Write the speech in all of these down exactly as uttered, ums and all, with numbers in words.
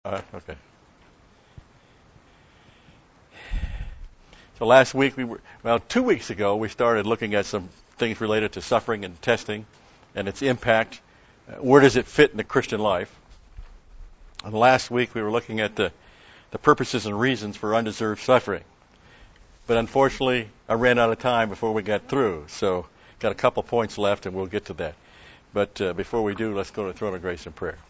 Uh, okay. So last week we were, well, two weeks ago we started looking at some things related to suffering and testing and its impact. Uh, where does it fit in the Christian life? And last week we were looking at the, the purposes and reasons for undeserved suffering. But unfortunately, I ran out of time before we got through. So got a couple points left and we'll get to that. But uh, before we do, let's go to the throne of grace in prayer.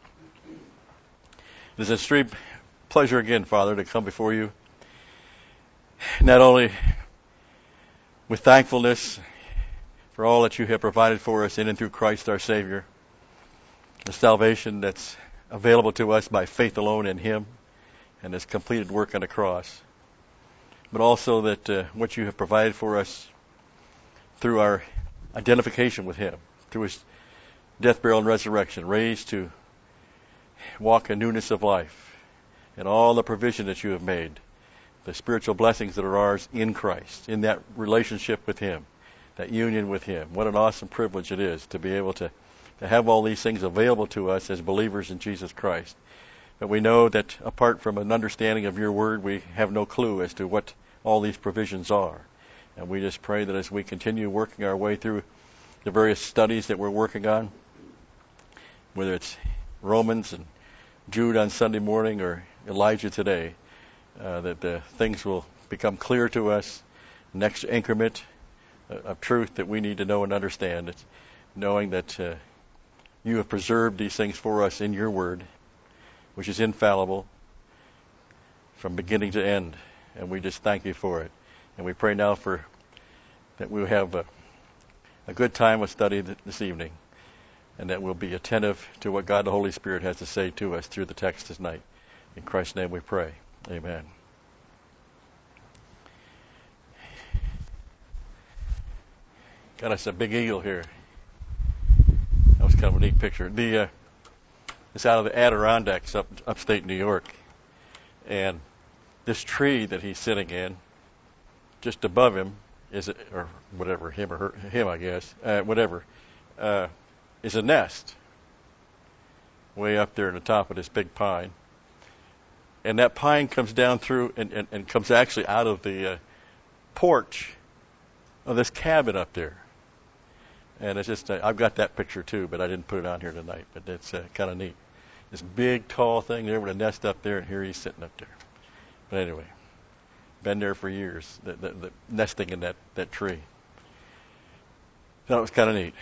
It is a extreme pleasure again, Father, to come before you, not only with thankfulness for all that you have provided for us in and through Christ our Savior, the salvation that's available to us by faith alone in Him and His completed work on the cross, but also that uh, what you have provided for us through our identification with Him, through His death, burial, and resurrection, raised to walk in newness of life, and all the provision that you have made, the spiritual blessings that are ours in Christ, in that relationship with Him, that union with Him. What an awesome privilege it is to be able to, to have all these things available to us as believers in Jesus Christ. But we know that apart from an understanding of your word, we have no clue as to what all these provisions are. And we just pray that as we continue working our way through the various studies that we're working on, whether it's Romans and Jude on Sunday morning or Elijah today, uh, that the things will become clear to us. Next increment of truth that we need to know and understand. It's knowing that uh, you have preserved these things for us in your word, which is infallible from beginning to end. And we just thank you for it. And we pray now for that we'll have a, a good time of study th- this evening, and that we'll be attentive to what God the Holy Spirit has to say to us through the text tonight. In Christ's name we pray. Amen. Got us a big eagle here. That was kind of a neat picture. The uh, it's out of the Adirondacks up upstate New York, and this tree that he's sitting in, just above him is it or whatever him or her, him I guess uh, whatever uh, is a nest way up there at the top of this big pine, and that pine comes down through and, and, and comes actually out of the uh, porch of this cabin up there. And it's just, uh, I've got that picture too, but I didn't put it on here tonight. But it's uh, kind of neat. This big, tall thing there with a nest up there, and here he's sitting up there. But anyway, been there for years, the, the, the nesting in that, that tree. That was kind of neat.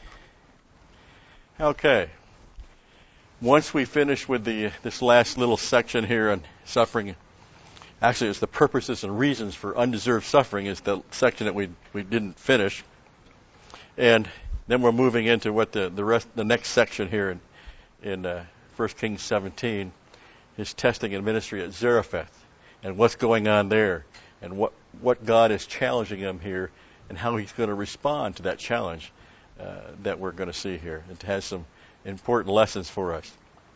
Okay. Once we finish with the this last little section here on suffering, actually it's the purposes and reasons for undeserved suffering is the section that we we didn't finish. And then we're moving into what the the rest the next section here in in uh, First Kings seventeen is testing and ministry at Zarephath, and what's going on there, and what what God is challenging him here, and how He's going to respond to that challenge uh, that we're going to see here. It has some important lessons for us.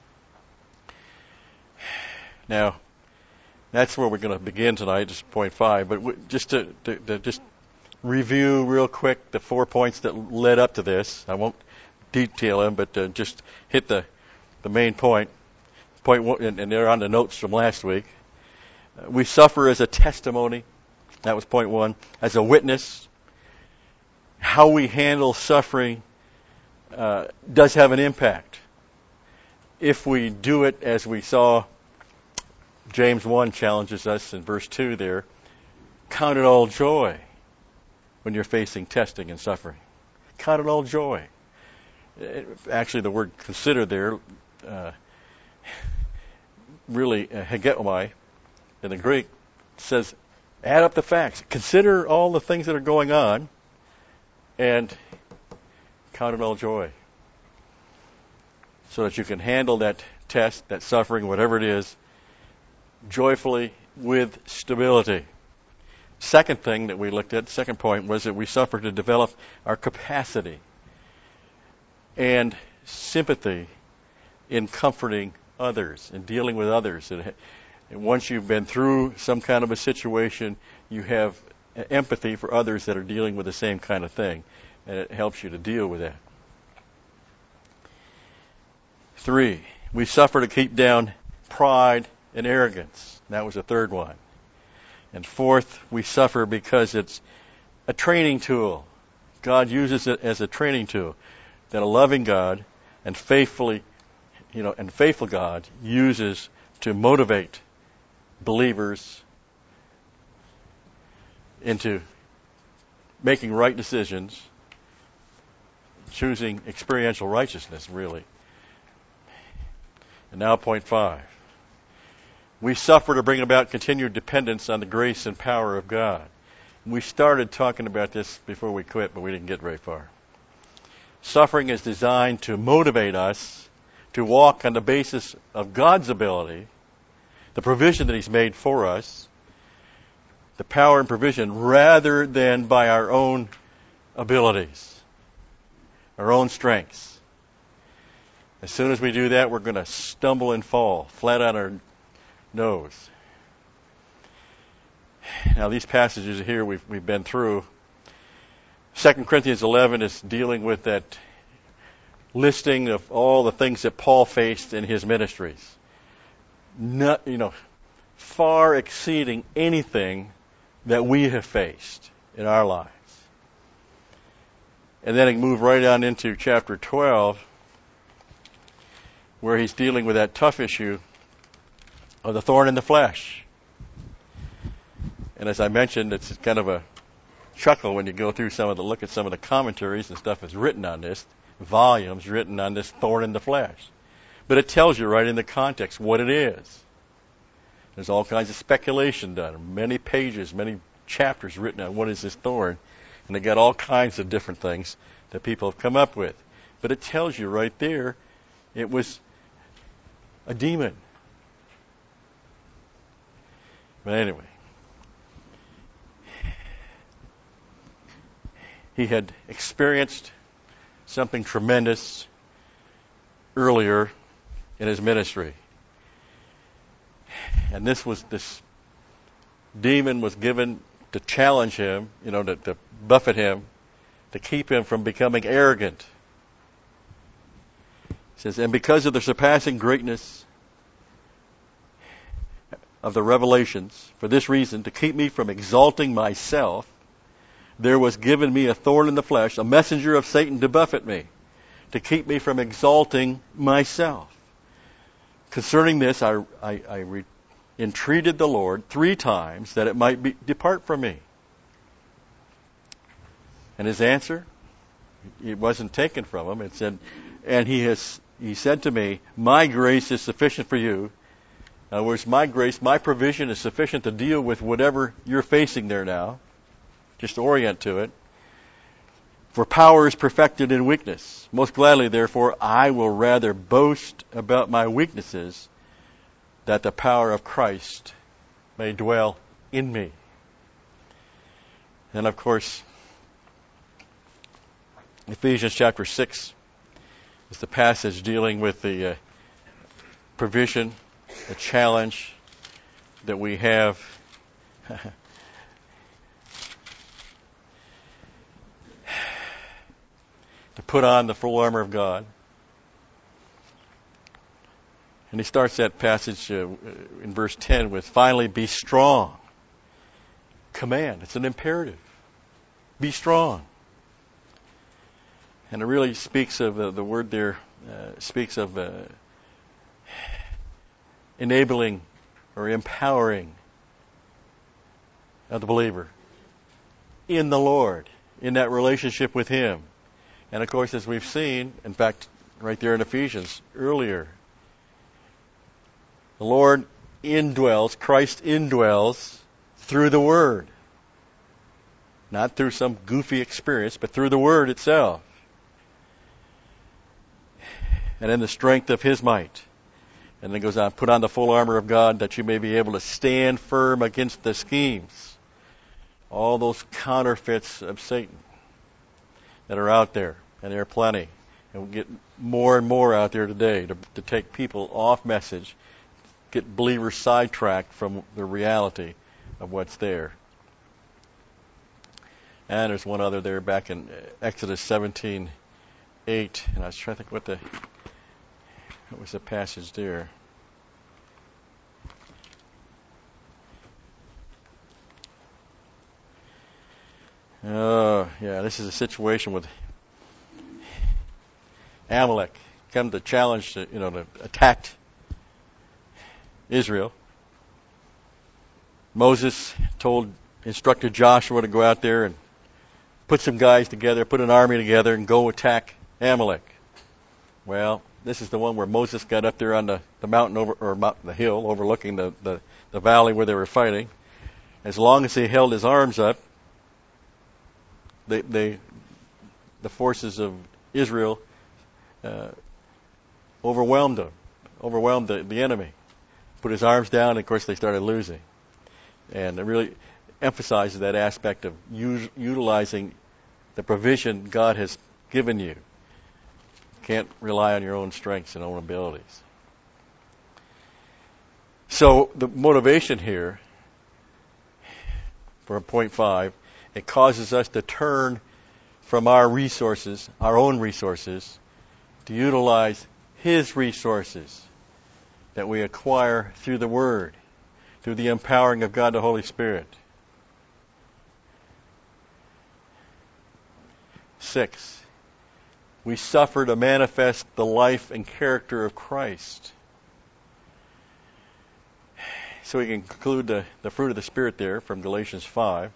Now, that's where we're going to begin tonight, just point five. But w- just to, to, to just review real quick the four points that led up to this. I won't detail them, but uh, just hit the the main point. Point one, and, and they're on the notes from last week. Uh, we suffer as a testimony. That was point one. As a witness, how we handle suffering uh, does have an impact. If we do it as we saw, James one challenges us in verse two there, count it all joy when you're facing testing and suffering. Count it all joy. It, actually, the word consider there, uh, really, uh, hegetomai, in the Greek, says, add up the facts. Consider all the things that are going on, and count it all joy. So that you can handle that test, that suffering, whatever it is, joyfully with stability. Second thing that we looked at, second point, was that we suffer to develop our capacity and sympathy in comforting others and dealing with others. And once you've been through some kind of a situation, you have empathy for others that are dealing with the same kind of thing, and it helps you to deal with that. Three, we suffer to keep down pride and arrogance. That was the third one. And fourth, we suffer because it's a training tool. God uses it as a training tool that a loving God and faithfully, you know, and faithful God uses to motivate believers into making right decisions, choosing experiential righteousness, really. And now point five. We suffer to bring about continued dependence on the grace and power of God. We started talking about this before we quit, but we didn't get very far. Suffering is designed to motivate us to walk on the basis of God's ability, the provision that He's made for us, the power and provision, rather than by our own abilities, our own strengths. As soon as we do that, we're going to stumble and fall flat on our nose. Now, these passages here we've, we've been through. Second Corinthians eleven is dealing with that listing of all the things that Paul faced in his ministries. Not, you know, far exceeding anything that we have faced in our lives. And then it moved right on into chapter twelve, where he's dealing with that tough issue of the thorn in the flesh. And as I mentioned, it's kind of a chuckle when you go through some of the, look at some of the commentaries and stuff that's written on this, volumes written on this thorn in the flesh. But it tells you right in the context what it is. There's all kinds of speculation done, many pages, many chapters written on what is this thorn. And they got all kinds of different things that people have come up with. But it tells you right there, it was a demon. But anyway, he had experienced something tremendous earlier in his ministry. And this was, this demon was given to challenge him, you know, to, to buffet him, to keep him from becoming arrogant. It says, and because of the surpassing greatness of the revelations, for this reason, to keep me from exalting myself, there was given me a thorn in the flesh, a messenger of Satan to buffet me, to keep me from exalting myself. Concerning this, I, I, I re- entreated the Lord three times that it might be, depart from me. And his answer, it wasn't taken from him. It said, and he has, he said to me, my grace is sufficient for you. In other words, my grace, my provision is sufficient to deal with whatever you're facing there now. Just orient to it. For power is perfected in weakness. Most gladly, therefore, I will rather boast about my weaknesses, that the power of Christ may dwell in me. And of course, Ephesians chapter six is the passage dealing with the uh, provision, the challenge that we have to put on the full armor of God. And he starts that passage uh, in verse ten with, finally, be strong. Command. It's an imperative. Be strong. And it really speaks of, uh, the word there uh, speaks of uh, enabling or empowering of the believer in the Lord, in that relationship with Him. And of course, as we've seen, in fact, right there in Ephesians earlier, the Lord indwells, Christ indwells through the Word. Not through some goofy experience, but through the Word itself. And in the strength of His might. And then it goes on, put on the full armor of God that you may be able to stand firm against the schemes. All those counterfeits of Satan that are out there. And there are plenty. And we get more and more out there today to, to take people off message, get believers sidetracked from the reality of what's there. And there's one other there back in Exodus seventeen eight. And I was trying to think what the what was the passage there. Uh, yeah, this is a situation with Amalek come to challenge, to, you know, to attack Israel. Moses told, instructed Joshua to go out there and put some guys together, put an army together, and go attack Amalek. Well, this is the one where Moses got up there on the, the mountain over, or mountain, the hill overlooking the, the, the valley where they were fighting. As long as he held his arms up, they, they, the forces of Israel uh, overwhelmed them, overwhelmed the, the enemy. Put his arms down, and of course they started losing. And it really emphasizes that aspect of us, utilizing the provision God has given you. Can't rely on your own strengths and own abilities. So the motivation here for point five, it causes us to turn from our resources, our own resources, to utilize His resources that we acquire through the Word, through the empowering of God the Holy Spirit. Six, we suffer to manifest the life and character of Christ. So we can conclude the, the fruit of the Spirit there from Galatians five.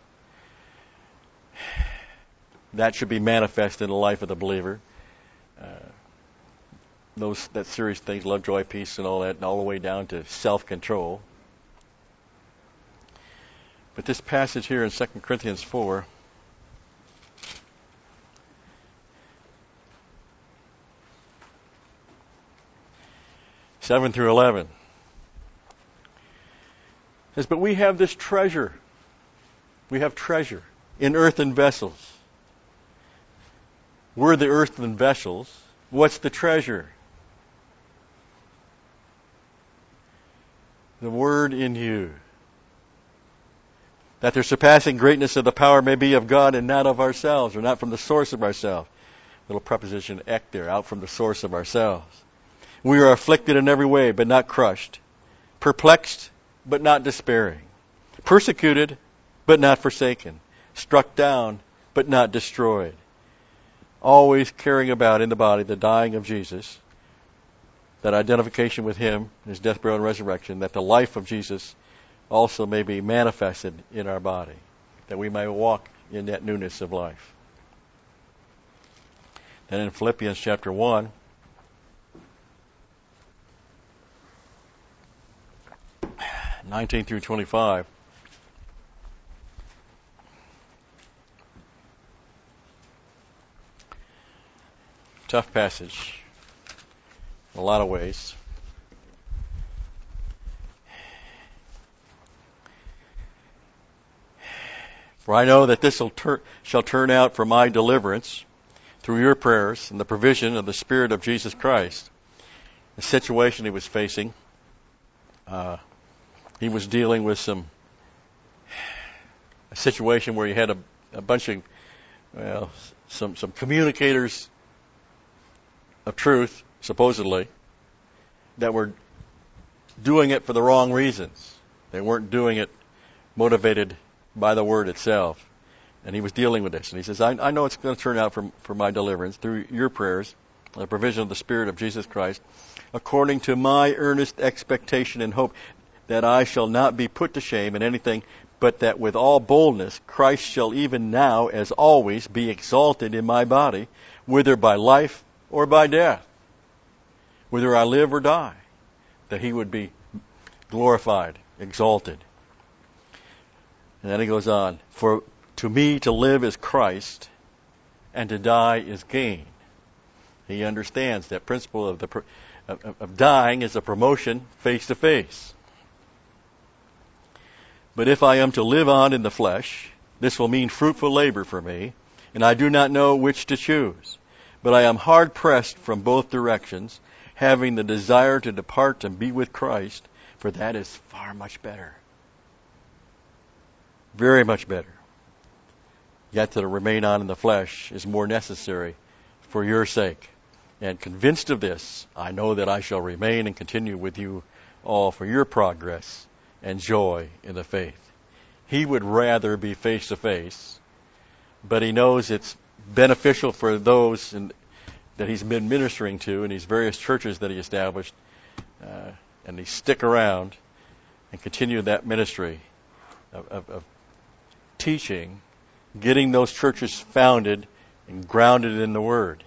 That should be manifest in the life of the believer. Uh, those that serious things, love, joy, peace, and all that, and all the way down to self-control. But this passage here in Second Corinthians four, seven through eleven, says, but we have this treasure. We have treasure in earthen vessels. We're the earthen vessels. What's the treasure? The Word in you. That the surpassing greatness of the power may be of God and not of ourselves, or not from the source of ourselves. Little preposition ek there, out from the source of ourselves. We are afflicted in every way, but not crushed. Perplexed, but not despairing. Persecuted, but not forsaken. Struck down, but not destroyed. Always carrying about in the body the dying of Jesus, that identification with Him, His death, burial, and resurrection, that the life of Jesus also may be manifested in our body, that we may walk in that newness of life. And in Philippians chapter one, nineteen through twenty-five, tough passage in a lot of ways. For I know that this tur- shall turn out for my deliverance through your prayers and the provision of the Spirit of Jesus Christ. The situation he was facing, uh, he was dealing with some a situation where he had a, a bunch of, well, some some communicators of truth, supposedly, that were doing it for the wrong reasons. They weren't doing it motivated by the Word itself. And he was dealing with this. And he says, I, I know it's going to turn out for, for my deliverance through your prayers, the provision of the Spirit of Jesus Christ, according to my earnest expectation and hope that I shall not be put to shame in anything, but that with all boldness Christ shall even now, as always, be exalted in my body, whether by life or by death, whether I live or die, that He would be glorified, exalted. And then he goes on, for to me to live is Christ, and to die is gain. He understands that principle of the of, of dying is a promotion face to face. But if I am to live on in the flesh, this will mean fruitful labor for me, and I do not know which to choose. But I am hard pressed from both directions, having the desire to depart and be with Christ, for that is far much better. Very much better. Yet to remain on in the flesh is more necessary for your sake. And convinced of this, I know that I shall remain and continue with you all for your progress and joy in the faith. He would rather be face to face but he knows it's beneficial for those in, that he's been ministering to in these various churches that he established, uh, and they stick around and continue that ministry of, of, of teaching, getting those churches founded and grounded in the Word.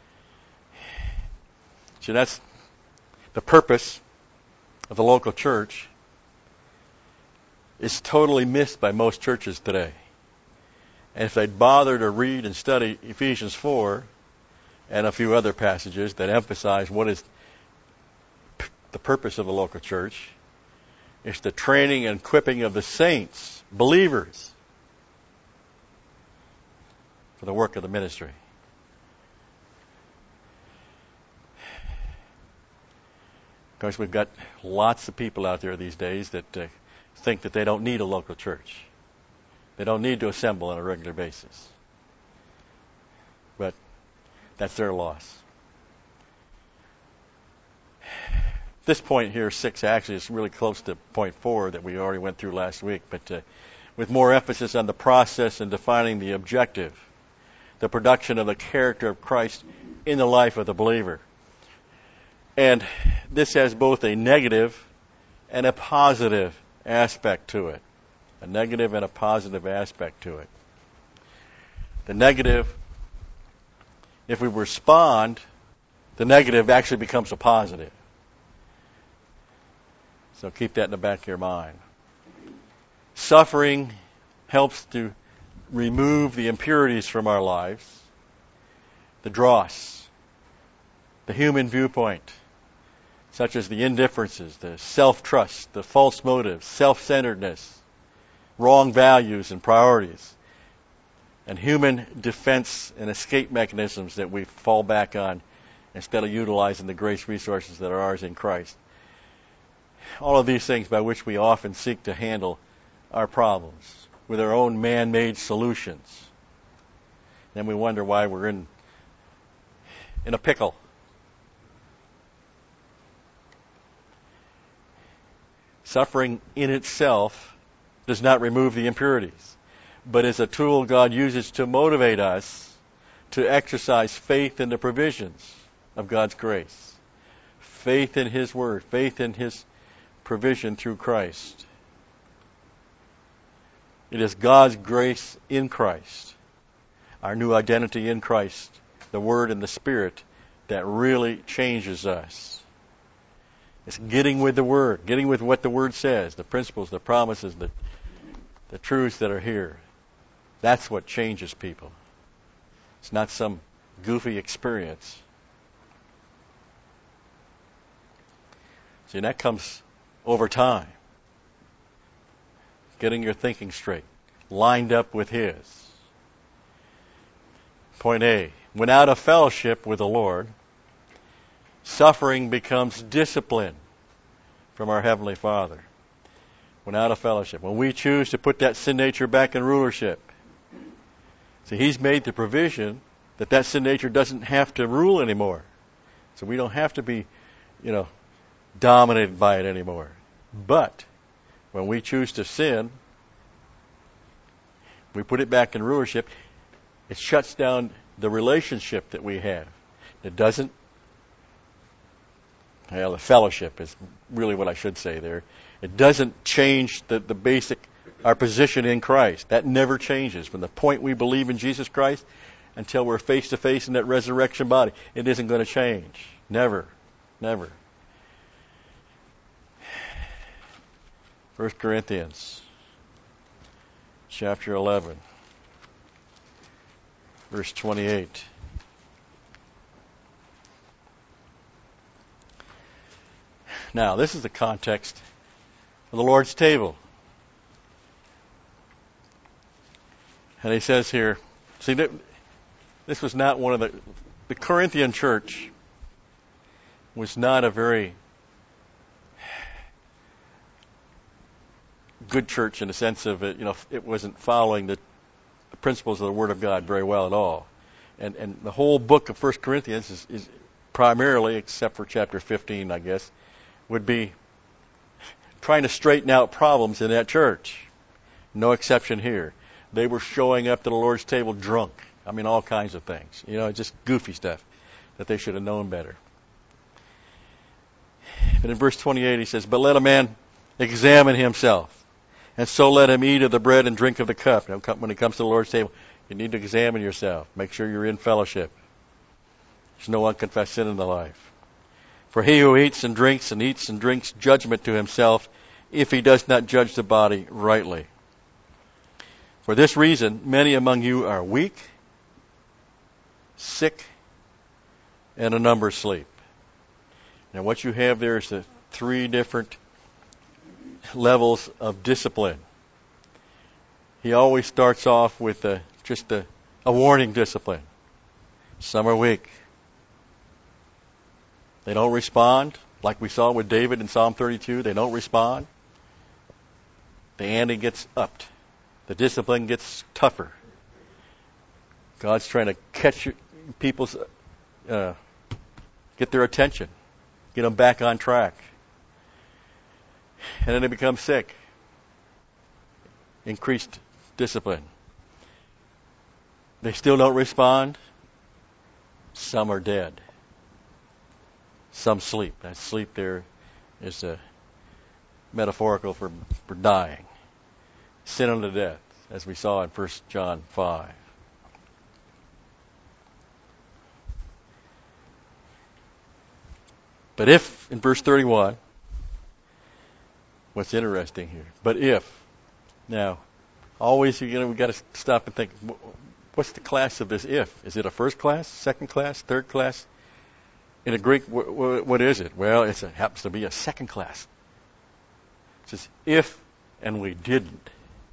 So that's the purpose of the local church. Is totally missed by most churches today. And if they'd bother to read and study Ephesians four and a few other passages that emphasize what is p- the purpose of the local church, it's the training and equipping of the saints, believers, for the work of the ministry. Of course, we've got lots of people out there these days that uh, think that they don't need a local church. They don't need to assemble on a regular basis. But that's their loss. This point here, six, actually is really close to point four that we already went through last week, but uh, with more emphasis on the process and defining the objective, the production of the character of Christ in the life of the believer. And this has both a negative and a positive aspect to it. A negative and a positive aspect to it. The negative, if we respond, the negative actually becomes a positive. So keep that in the back of your mind. Suffering helps to remove the impurities from our lives, the dross, the human viewpoint, such as the indifferences, the self-trust, the false motives, self-centeredness, wrong values and priorities, and human defense and escape mechanisms that we fall back on instead of utilizing the grace resources that are ours in Christ. All of these things by which we often seek to handle our problems with our own man-made solutions. Then we wonder why we're in, in a pickle. Suffering in itself does not remove the impurities, but is a tool God uses to motivate us to exercise faith in the provisions of God's grace. Faith in His Word, faith in His provision through Christ. It is God's grace in Christ, our new identity in Christ, the Word and the Spirit, that really changes us. It's getting with the Word, getting with what the Word says, the principles, the promises, the, the truths that are here. That's what changes people. It's not some goofy experience. See, that comes over time. Getting your thinking straight, lined up with His. Point A, when out of fellowship with the Lord, suffering becomes discipline from our Heavenly Father. When out of fellowship. When we choose to put that sin nature back in rulership. See, He's made the provision that that sin nature doesn't have to rule anymore. So we don't have to be, you know, dominated by it anymore. But when we choose to sin, we put it back in rulership, it shuts down the relationship that we have. It doesn't Well, the fellowship is really what I should say there. It doesn't change the, the basic, our position in Christ. That never changes. From the point we believe in Jesus Christ until we're face to face in that resurrection body, it isn't going to change. Never. Never. First Corinthians chapter eleven, verse twenty-eight. Now, this is the context of the Lord's table. And he says here, see, this was not one of the, the Corinthian church was not a very good church in the sense of it, you know, it wasn't following the, the principles of the Word of God very well at all. And and the whole book of First Corinthians is, is primarily, except for chapter fifteen, I guess, would be trying to straighten out problems in that church. No exception here. They were showing up to the Lord's table drunk. I mean, all kinds of things. You know, just goofy stuff that they should have known better. But in verse twenty-eight he says, but let a man examine himself, and so let him eat of the bread and drink of the cup. Now, when it comes to the Lord's table, you need to examine yourself. Make sure you're in fellowship. There's no unconfessed sin in the life. For he who eats and drinks and eats and drinks judgment to himself, if he does not judge the body rightly. For this reason, many among you are weak, sick, and a number sleep. Now what you have there is the three different levels of discipline. He always starts off with a, just a, a warning discipline. Some are weak. They don't respond, like we saw with David in Psalm thirty-two. They don't respond. The ante gets upped. The discipline gets tougher. God's trying to catch people's, uh, get their attention, get them back on track. And then they become sick. Increased discipline. They still don't respond. Some are dead. Some sleep. That sleep there is a metaphorical for, for dying. Sin unto death, as we saw in First John five. But if, in verse thirty-one, what's interesting here, but if, now, always you know, we've got to stop and think, what's the class of this if? Is it a first class, second class, third class? In the Greek, wh- wh- what is it? Well, it's a, happens to be a second class. It says, if and we didn't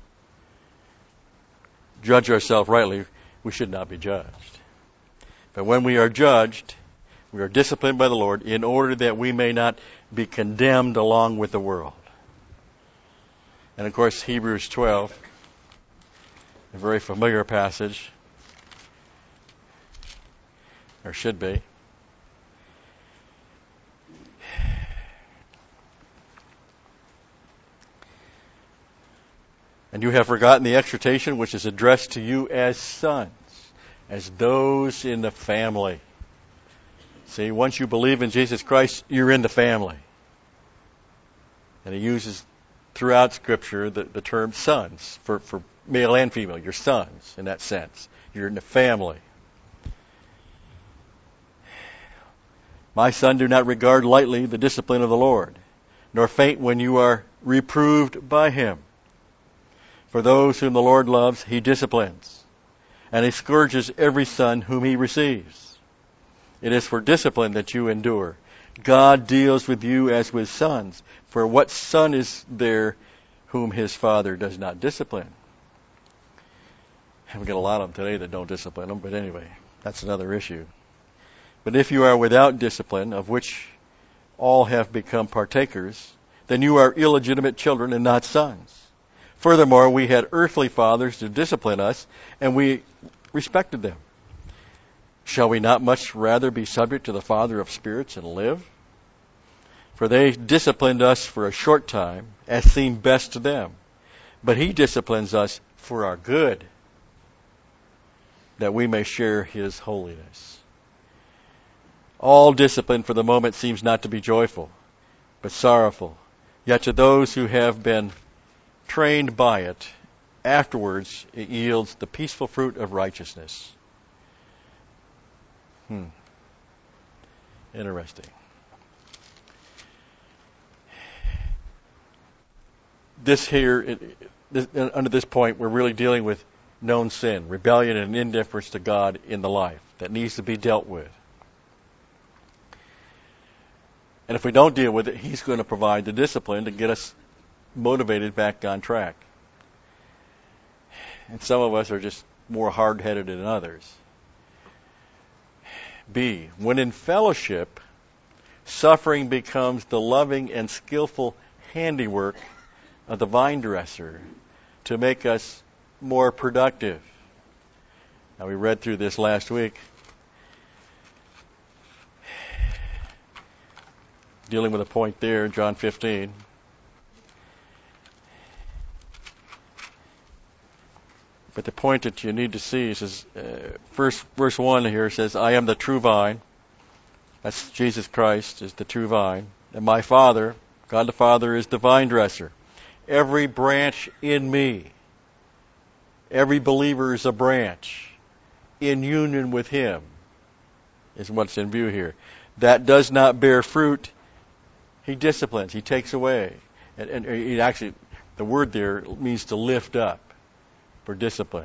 judge ourselves rightly, we should not be judged. But when we are judged, we are disciplined by the Lord in order that we may not be condemned along with the world. And of course, Hebrews twelve, a very familiar passage, or should be. And you have forgotten the exhortation which is addressed to you as sons, as those in the family. See, once you believe in Jesus Christ, you're in the family. And he uses throughout Scripture the, the term sons for, for male and female. You're sons in that sense. You're in the family. My son, do not regard lightly the discipline of the Lord, nor faint when you are reproved by him. For those whom the Lord loves, he disciplines, and he scourges every son whom he receives. It is for discipline that you endure. God deals with you as with sons. For what son is there whom his father does not discipline? And we get a lot of them today that don't discipline them, but anyway, that's another issue. But if you are without discipline, of which all have become partakers, then you are illegitimate children and not sons. Furthermore, we had earthly fathers to discipline us, and we respected them. Shall we not much rather be subject to the Father of spirits and live? For they disciplined us for a short time, as seemed best to them. But he disciplines us for our good, that we may share his holiness. All discipline for the moment seems not to be joyful, but sorrowful. Yet to those who have been trained by it, afterwards it yields the peaceful fruit of righteousness. Hmm. Interesting. This here, it, this, under this point, we're really dealing with known sin, rebellion and indifference to God in the life that needs to be dealt with. And if we don't deal with it, he's going to provide the discipline to get us motivated back on track. And some of us are just more hard-headed than others. B, when in fellowship, suffering becomes the loving and skillful handiwork of the vine dresser to make us more productive. Now, we read through this last week, dealing with a point there in John fifteen. But the point that you need to see is, uh, first verse one here says, I am the true vine. That's Jesus Christ is the true vine. And my Father, God the Father, is the vine dresser. Every branch in me, every believer is a branch in union with Him, is what's in view here. That does not bear fruit, He disciplines, He takes away. And, and it actually, the word there means to lift up, for discipline.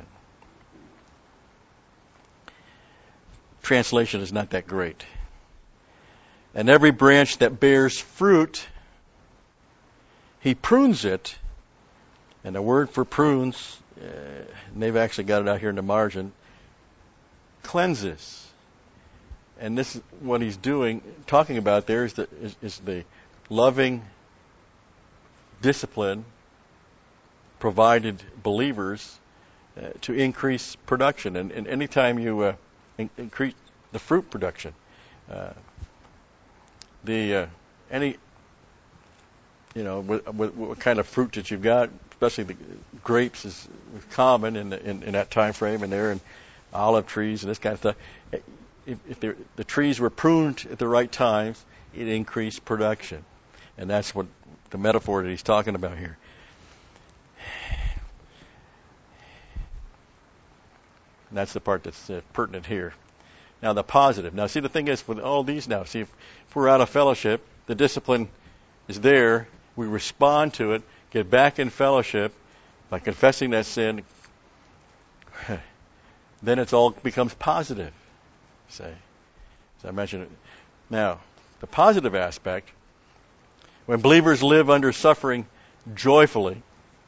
Translation is not that great. And every branch that bears fruit, He prunes it. And the word for prunes, uh, and they've actually got it out here in the margin, cleanses. And this is what He's doing, talking about there is the, is, is the loving discipline provided believers uh, to increase production. And, and anytime you uh, in, increase the fruit production, uh, the uh, any you know what, what, what kind of fruit that you've got, especially the grapes is common in, the, in in that time frame, and there and olive trees and this kind of stuff. If, if the trees were pruned at the right times, it increased production, and that's what the metaphor that he's talking about here. And that's the part that's uh, pertinent here. Now the positive. Now see, the thing is with all these now, see if, if we're out of fellowship, the discipline is there, we respond to it, get back in fellowship by confessing that sin, then it all becomes positive. Say, as I mentioned it. Now, the positive aspect, when believers live under suffering joyfully,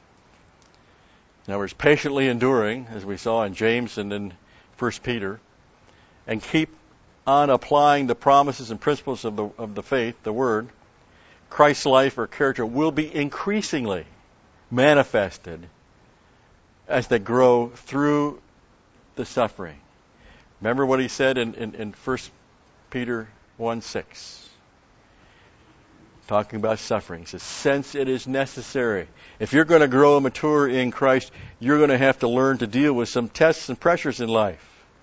in other words, patiently enduring, as we saw in James and in First Peter, and keep on applying the promises and principles of the of the faith, the Word, Christ's life or character will be increasingly manifested as they grow through the suffering. Remember what he said in, in, in First Peter one six. Talking about suffering. He says, since it is necessary. If you're going to grow and mature in Christ, you're going to have to learn to deal with some tests and pressures in life.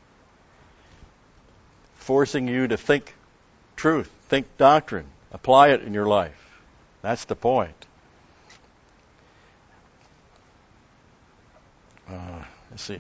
Forcing you to think truth, think doctrine, apply it in your life. That's the point. Uh, let's see.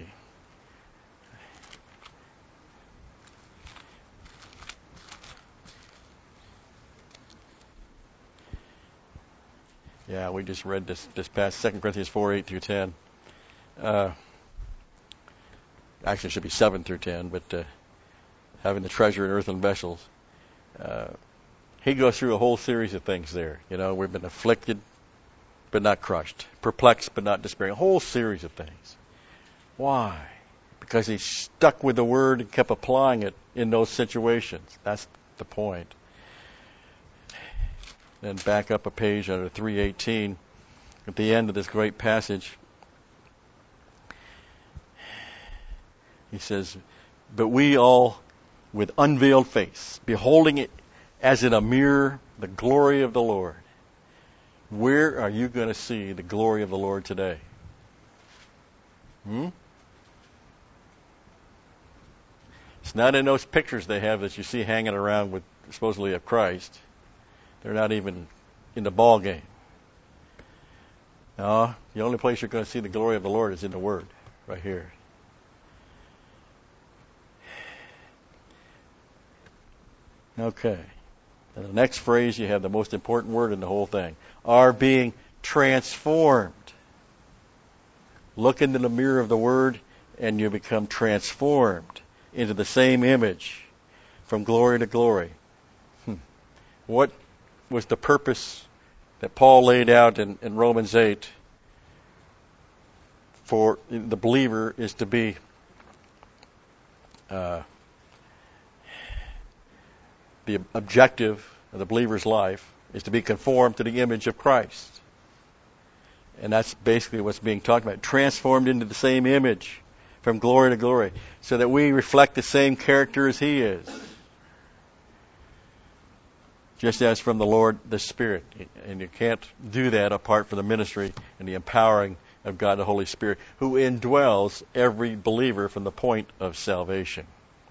Yeah, we just read this this past Second Corinthians four, eight through ten. Uh, actually, it should be seven through ten, but uh, having the treasure in earthen vessels. Uh, he goes through a whole series of things there. You know, we've been afflicted, but not crushed. Perplexed, but not despairing. A whole series of things. Why? Because he stuck with the Word and kept applying it in those situations. That's the point. Then back up a page under three eighteen, at the end of this great passage, he says, but we all, with unveiled face, beholding it as in a mirror, the glory of the Lord. Where are you going to see the glory of the Lord today? Hmm? It's not in those pictures they have that you see hanging around with supposedly of Christ. They're not even in the ball game. No, the only place you're going to see the glory of the Lord is in the Word, right here. Okay. And the next phrase, you have the most important word in the whole thing. Are being transformed. Look into the mirror of the Word, and you become transformed into the same image from glory to glory. Hmm. What was the purpose that Paul laid out in, in Romans eight for the believer is to be uh, the objective of the believer's life is to be conformed to the image of Christ. And that's basically what's being talked about. Transformed into the same image from glory to glory so that we reflect the same character as He is. Just as from the Lord, the Spirit. And you can't do that apart from the ministry and the empowering of God the Holy Spirit, who indwells every believer from the point of salvation.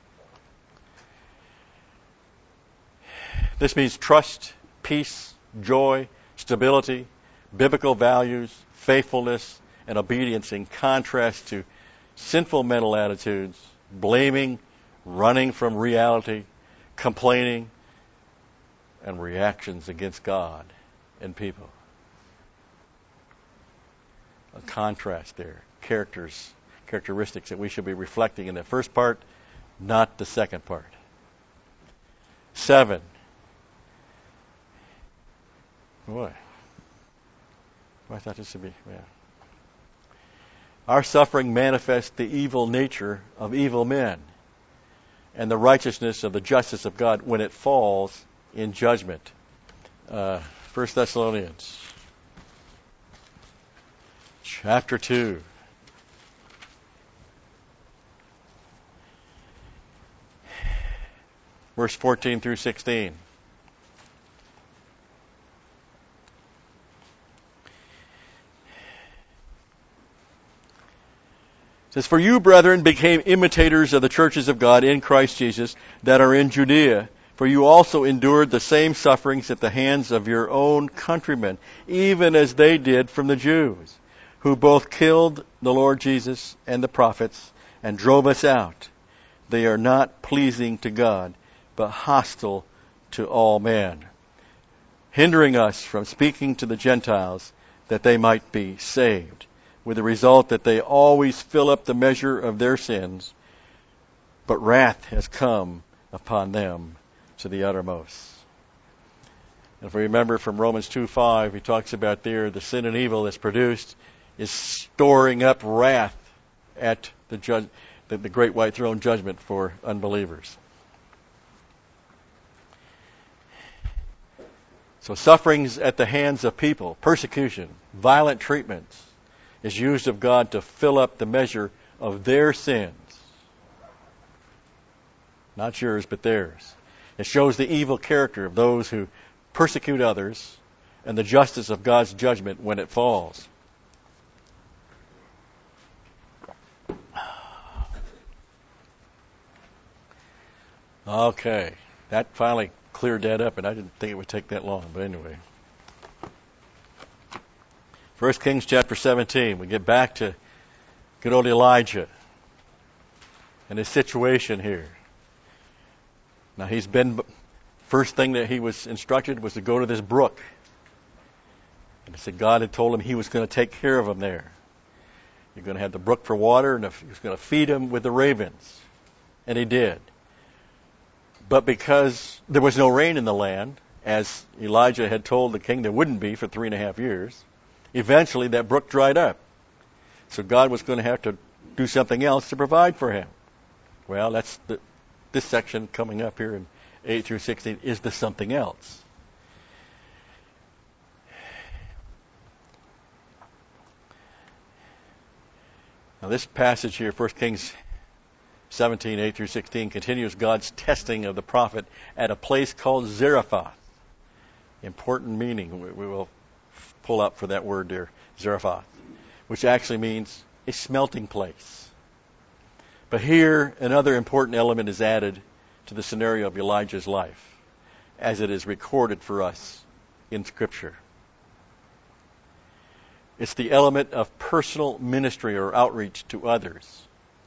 This means trust, peace, joy, stability, biblical values, faithfulness, and obedience, in contrast to sinful mental attitudes, blaming, running from reality, complaining, and reactions against God and people. A contrast there. Characters, characteristics that we should be reflecting in the first part, not the second part. Seven. Boy. I thought this would be, yeah. Our suffering manifests the evil nature of evil men and the righteousness of the justice of God when it falls in judgment. Uh, First Thessalonians chapter two. Verse fourteen through sixteen. It says, "For you, brethren, became imitators of the churches of God in Christ Jesus that are in Judea. For you also endured the same sufferings at the hands of your own countrymen, even as they did from the Jews, who both killed the Lord Jesus and the prophets and drove us out. They are not pleasing to God, but hostile to all men, hindering us from speaking to the Gentiles that they might be saved, with the result that they always fill up the measure of their sins, but wrath has come upon them to the uttermost." And if we remember from Romans two five, he talks about there the sin and evil that's produced is storing up wrath at the, judge, the, the great white throne judgment for unbelievers. So sufferings at the hands of people, persecution, violent treatments, is used of God to fill up the measure of their sins. Not yours, but theirs. It shows the evil character of those who persecute others and the justice of God's judgment when it falls. Okay, that finally cleared that up, and I didn't think it would take that long, but anyway. First Kings chapter seventeen, we get back to good old Elijah and his situation here. Now he's been, first thing that he was instructed was to go to this brook. And he said God had told him he was going to take care of him there. You're going to have the brook for water, and he was going to feed him with the ravens. And he did. But because there was no rain in the land, as Elijah had told the king there wouldn't be for three and a half years, eventually that brook dried up. So God was going to have to do something else to provide for him. Well, that's the, this section coming up here in eight through sixteen is the something else. Now this passage here, First Kings seventeen, eight through sixteen, continues God's testing of the prophet at a place called Zarephath. Important meaning we, we will pull up for that word there, Zarephath, which actually means a smelting place. But here, another important element is added to the scenario of Elijah's life, as it is recorded for us in Scripture. It's the element of personal ministry or outreach to others.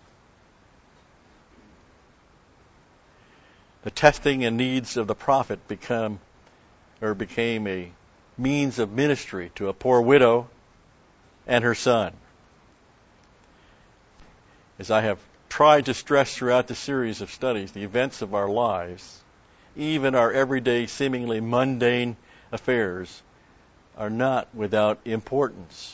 The testing and needs of the prophet become, or became a means of ministry to a poor widow and her son. As I have tried to stress throughout the series of studies, the events of our lives, even our everyday, seemingly mundane affairs, are not without importance.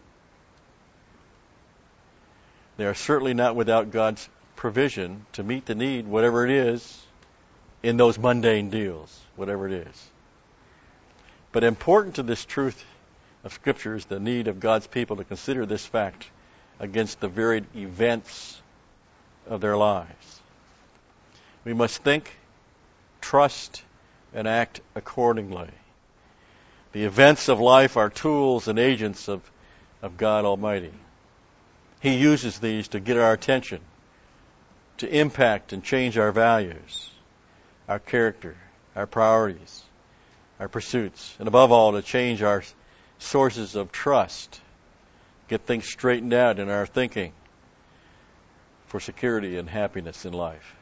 They are certainly not without God's provision to meet the need, whatever it is, in those mundane deals, whatever it is. But important to this truth of Scripture is the need of God's people to consider this fact against the varied events of their lives. We must think, trust, and act accordingly. The events of life are tools and agents of of God Almighty. He uses these to get our attention, to impact and change our values, our character, our priorities, our pursuits, and above all, to change our sources of trust, get things straightened out in our thinking for security and happiness in life.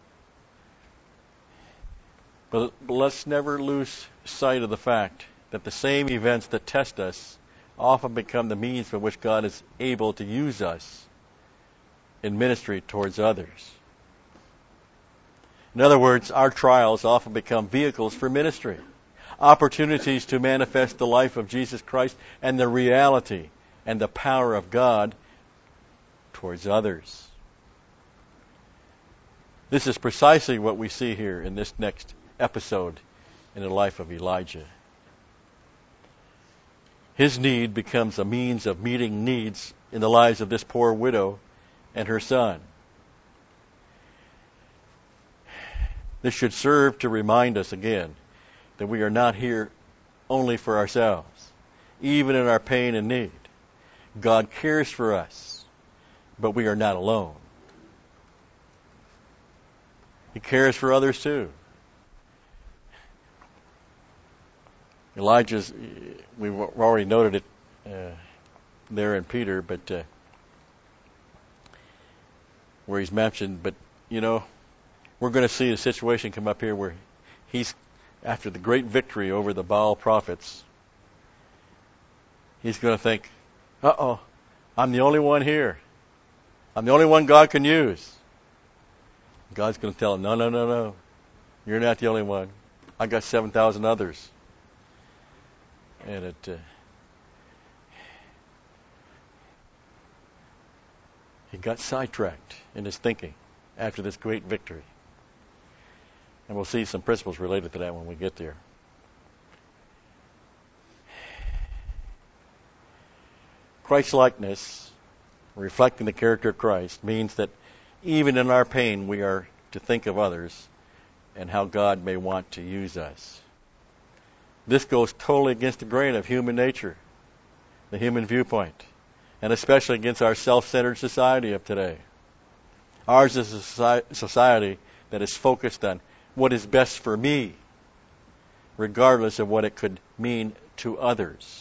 But let's never lose sight of the fact that the same events that test us often become the means by which God is able to use us in ministry towards others. In other words, our trials often become vehicles for ministry, opportunities to manifest the life of Jesus Christ and the reality and the power of God towards others. This is precisely what we see here in this next episode in the life of Elijah. His need becomes a means of meeting needs in the lives of this poor widow and her son. This should serve to remind us again that we are not here only for ourselves, even in our pain and need. God cares for us, but we are not alone. He cares for others too. Elijah's, we've already noted it uh, there in Peter, but uh, where he's mentioned, but you know, we're going to see a situation come up here where he's, after the great victory over the Baal prophets, he's going to think, uh-oh, I'm the only one here. I'm the only one God can use. God's going to tell him, no, no, no, no. You're not the only one. I got seven thousand others. And it, uh, he got sidetracked in his thinking after this great victory. And we'll see some principles related to that when we get there. Christ-likeness, reflecting the character of Christ, means that even in our pain we are to think of others and how God may want to use us. This goes totally against the grain of human nature, the human viewpoint, and especially against our self-centered society of today. Ours is a society that is focused on what is best for me, regardless of what it could mean to others.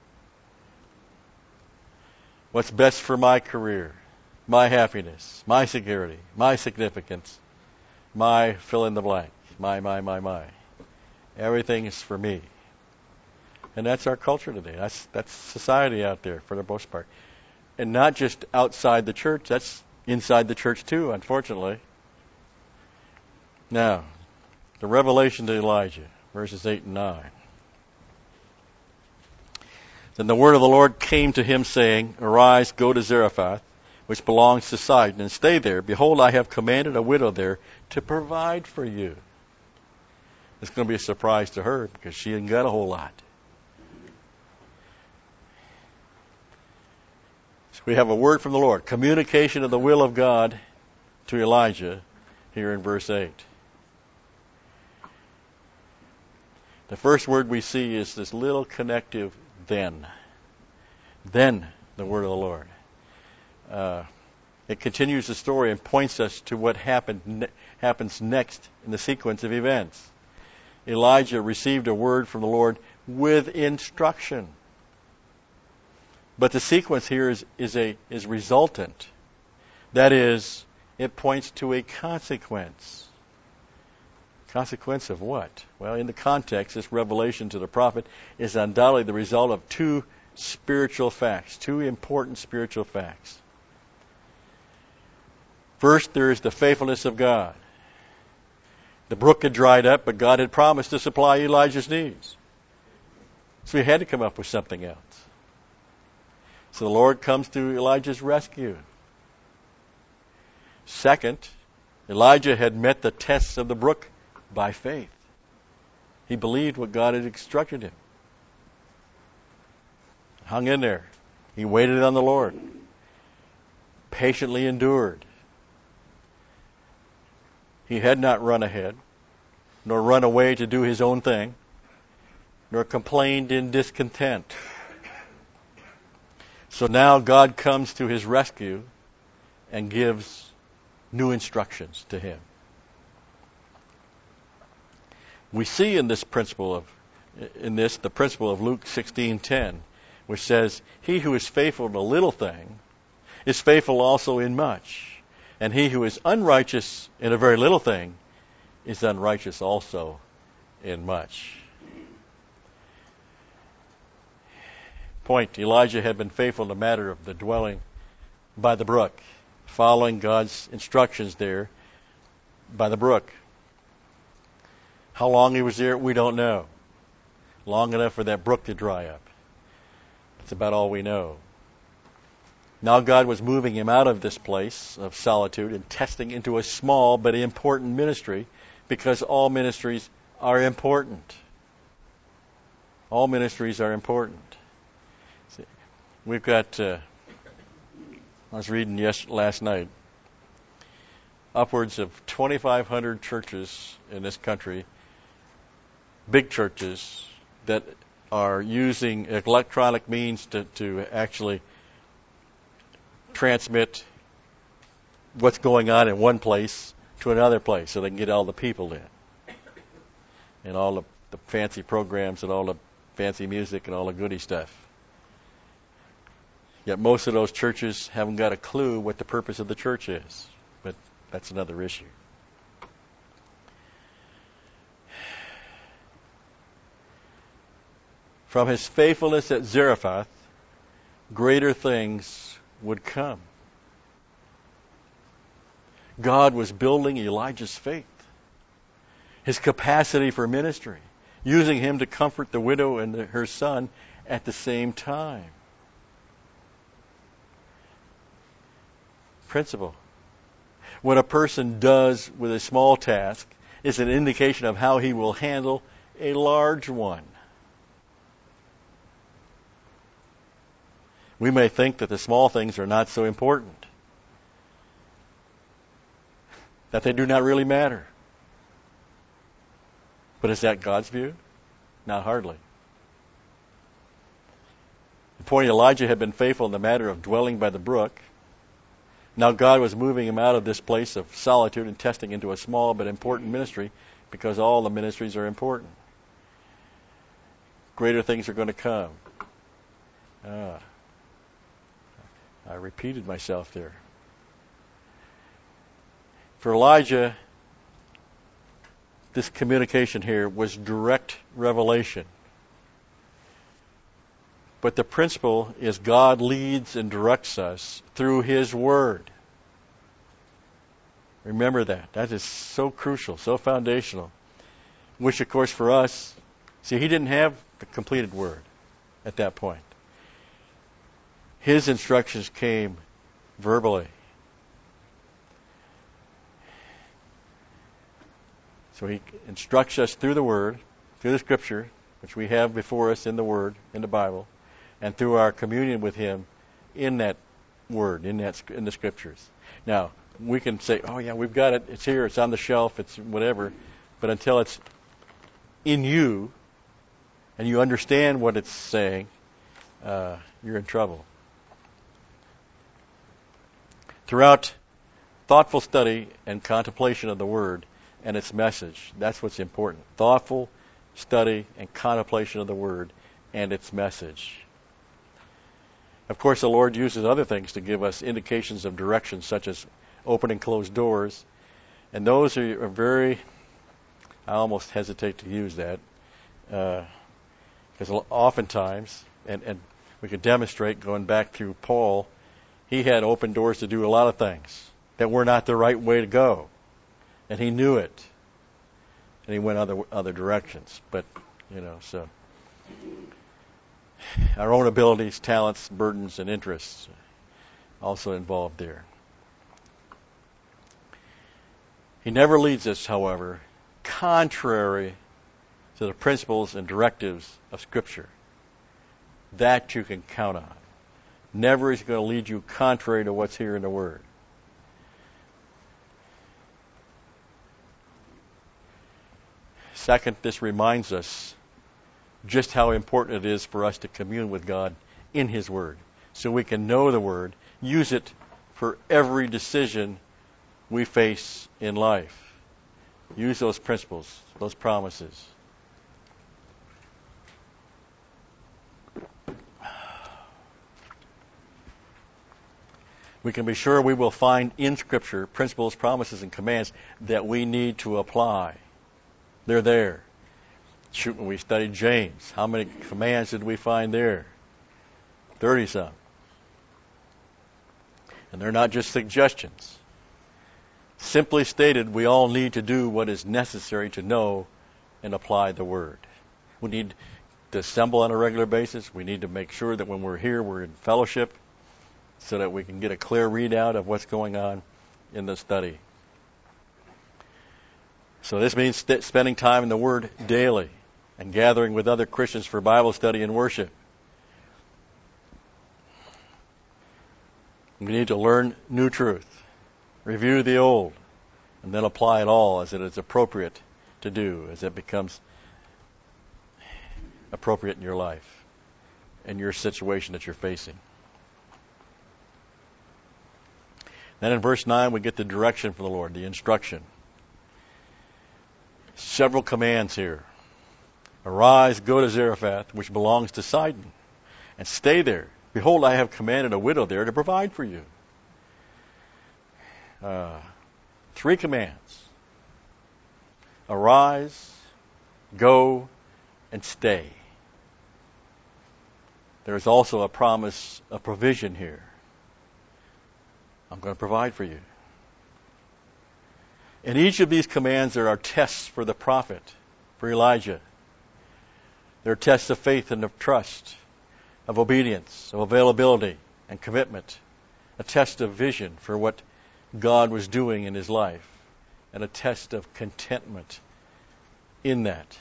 What's best for my career, my happiness, my security, my significance, my fill in the blank, my, my, my, my. Everything is for me. And that's our culture today. That's that's society out there for the most part. And not just outside the church, that's inside the church too, unfortunately. Now, the revelation to Elijah, verses eight and nine. Then the word of the Lord came to him, saying, Arise, go to Zarephath, which belongs to Sidon, and stay there. Behold, I have commanded a widow there to provide for you. It's going to be a surprise to her because she ain't got a whole lot. So we have a word from the Lord, communication of the will of God to Elijah here in verse eight. The first word we see is this little connective then. Then the word of the Lord. Uh, it continues the story and points us to what happened ne- happens next in the sequence of events. Elijah received a word from the Lord with instruction. But the sequence here is, is a is resultant. That is, it points to a consequence. Consequence of what? Well, in the context, this revelation to the prophet is undoubtedly the result of two spiritual facts, two important spiritual facts. First, there is the faithfulness of God. The brook had dried up, but God had promised to supply Elijah's needs. So he had to come up with something else. So the Lord comes to Elijah's rescue. Second, Elijah had met the tests of the brook by faith. He believed what God had instructed him. Hung in there. He waited on the Lord. Patiently endured. He had not run ahead, nor run away to do his own thing, nor complained in discontent. So now God comes to his rescue and gives new instructions to him. We see in this principle of in this the principle of Luke sixteen ten, which says, "He who is faithful in a little thing is faithful also in much, and he who is unrighteous in a very little thing is unrighteous also in much." Point: Elijah had been faithful in the matter of the dwelling by the brook, following God's instructions there by the brook. How long he was there, we don't know. Long enough for that brook to dry up. That's about all we know. Now God was moving him out of this place of solitude and testing into a small but important ministry, because all ministries are important. All ministries are important. See, we've got, uh, I was reading yes, last night, upwards of twenty-five hundred churches in this country, big churches, that are using electronic means to, to actually transmit what's going on in one place to another place so they can get all the people in. And all the, the fancy programs and all the fancy music and all the goody stuff. Yet most of those churches haven't got a clue what the purpose of the church is. But that's another issue. From his faithfulness at Zarephath, greater things would come. God was building Elijah's faith, his capacity for ministry, using him to comfort the widow and the, her son at the same time. Principle: what a person does with a small task is an indication of how he will handle a large one. We may think that the small things are not so important, that they do not really matter. But is that God's view? Not hardly. The point: Elijah had been faithful in the matter of dwelling by the brook. Now God was moving him out of this place of solitude and testing into a small but important ministry, because all the ministries are important. Greater things are going to come. Ah. I repeated myself there. For Elijah, this communication here was direct revelation. But the principle is God leads and directs us through his word. Remember that. That is so crucial, so foundational. Which, of course, for us, see, he didn't have the completed word at that point. His instructions came verbally. So he instructs us through the Word, through the Scripture, which we have before us in the Word, in the Bible, and through our communion with him in that Word, in that in the Scriptures. Now, we can say, oh yeah, we've got it, it's here, it's on the shelf, it's whatever, but until it's in you, and you understand what it's saying, uh, you're in trouble. Throughout thoughtful study and contemplation of the Word and its message, that's what's important. Thoughtful study and contemplation of the Word and its message. Of course, the Lord uses other things to give us indications of direction, such as open and closed doors. And those are, are very, I almost hesitate to use that, uh, because oftentimes, and, and we could demonstrate going back through Paul, he had open doors to do a lot of things that were not the right way to go. And he knew it. And he went other other directions. But, you know, so our own abilities, talents, burdens, and interests also involved there. He never leads us, however, contrary to the principles and directives of Scripture. That you can count on. Never is going to lead you contrary to what's here in the Word. Second, this reminds us just how important it is for us to commune with God in His Word. so we can know the Word, use it for every decision we face in life. Use those principles, those promises. We can be sure we will find in Scripture principles, promises, and commands that we need to apply. They're there. Shoot, when we studied James, how many commands did we find there? Thirty-some. And they're not just suggestions. Simply stated, we all need to do what is necessary to know and apply the Word. We need to assemble on a regular basis. We need to make sure that when we're here, we're in fellowship so that we can get a clear readout of what's going on in the study. So this means st- spending time in the Word daily and gathering with other Christians for Bible study and worship. We need to learn new truth, review the old, and then apply it all as it is appropriate to do, as it becomes appropriate in your life, in your situation that you're facing. Then in verse nine, we get the direction from the Lord, the instruction. Several commands here. Arise, go to Zarephath, which belongs to Sidon, and stay there. Behold, I have commanded a widow there to provide for you. Uh, three commands. Arise, go, and stay. There is also a promise of provision here. I'm going to provide for you. In each of these commands, there are tests for the prophet, for Elijah. There are tests of faith and of trust, of obedience, of availability and commitment. A test of vision for what God was doing in his life, and a test of contentment in that.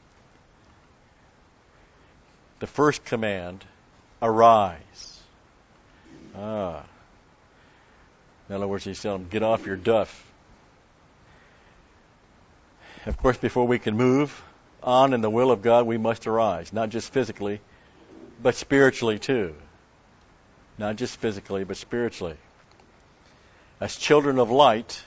The first command, arise. Ah. In other words, he's telling them, get off your duff. Of course, before we can move on in the will of God, we must arise, not just physically, but spiritually too. Not just physically, but spiritually. As children of light,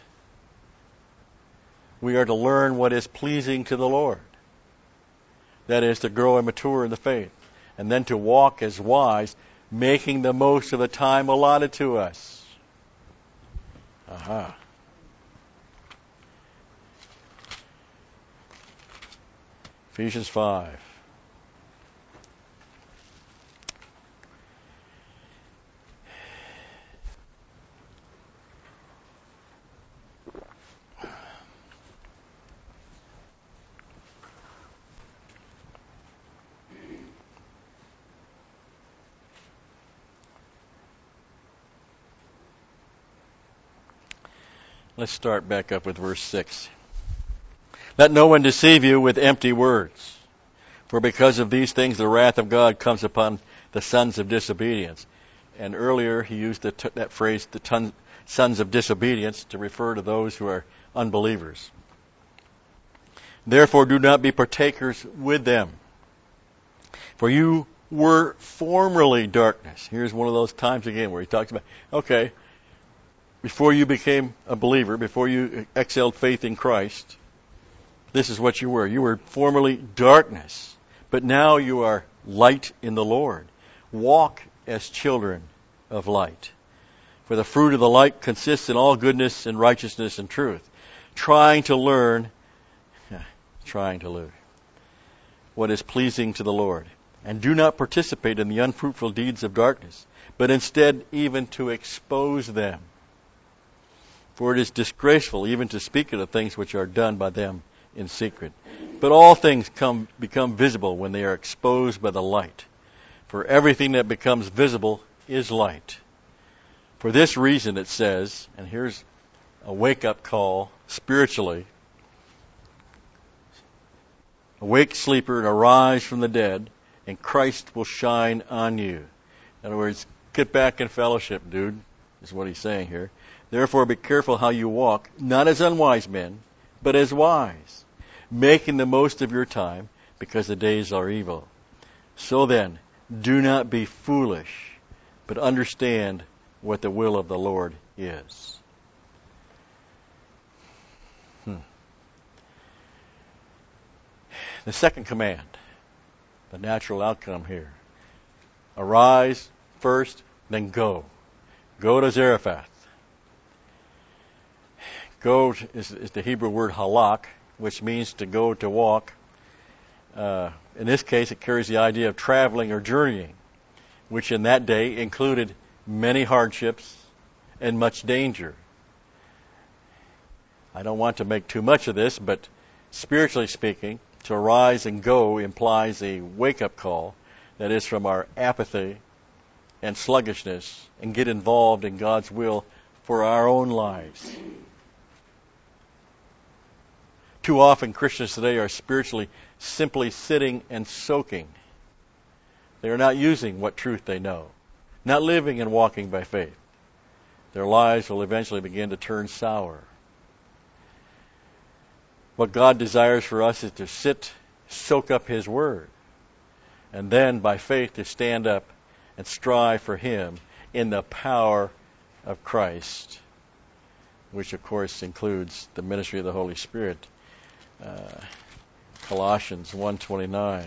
we are to learn what is pleasing to the Lord. That is, to grow and mature in the faith, and then to walk as wise, making the most of the time allotted to us. Aha. Ephesians five. Let's start back up with verse six. Let no one deceive you with empty words, for because of these things the wrath of God comes upon the sons of disobedience. And earlier he used the t- that phrase, the ton- sons of disobedience, to refer to those who are unbelievers. Therefore do not be partakers with them, for you were formerly darkness. Here's one of those times again where he talks about, okay, before you became a believer, before you exhaled faith in Christ, this is what you were. You were formerly darkness, but now you are light in the Lord. Walk as children of light. For the fruit of the light consists in all goodness and righteousness and truth, trying to learn, trying to learn what is pleasing to the Lord. And do not participate in the unfruitful deeds of darkness, but instead even to expose them. For it is disgraceful even to speak of the things which are done by them in secret. But all things come become visible when they are exposed by the light. For everything that becomes visible is light. For this reason it says, and here's a wake-up call spiritually, awake, sleeper, and arise from the dead, and Christ will shine on you. In other words, get back in fellowship, dude, is what he's saying here. Therefore be careful how you walk, not as unwise men, but as wise, making the most of your time, because the days are evil. So then, do not be foolish, but understand what the will of the Lord is. Hmm. The second command, the natural outcome here. Arise first, then go. Go to Zarephath. Go is, is the Hebrew word halak, which means to go, to walk. Uh, in this case, it carries the idea of traveling or journeying, which in that day included many hardships and much danger. I don't want to make too much of this, but spiritually speaking, to arise and go implies a wake-up call that is from our apathy and sluggishness and get involved in God's will for our own lives. Too often Christians today are spiritually simply sitting and soaking. They are not using what truth they know, not living and walking by faith. Their lives will eventually begin to turn sour. What God desires for us is to sit, soak up His Word, and then by faith to stand up and strive for Him in the power of Christ, which of course includes the ministry of the Holy Spirit. Uh, Colossians one twenty-nine.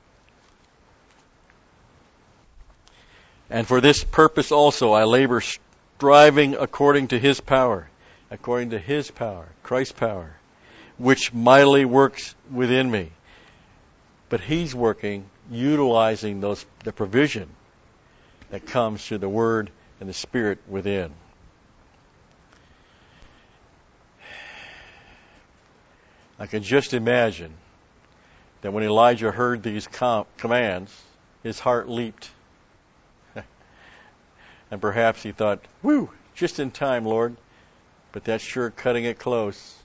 And for this purpose also I labor, striving according to His power, according to His power, Christ's power, which mightily works within me. But He's working, utilizing those the provision that comes through the Word and the Spirit within. I can just imagine that when Elijah heard these com- commands, his heart leaped. And perhaps he thought, whew, just in time, Lord. But that's sure cutting it close.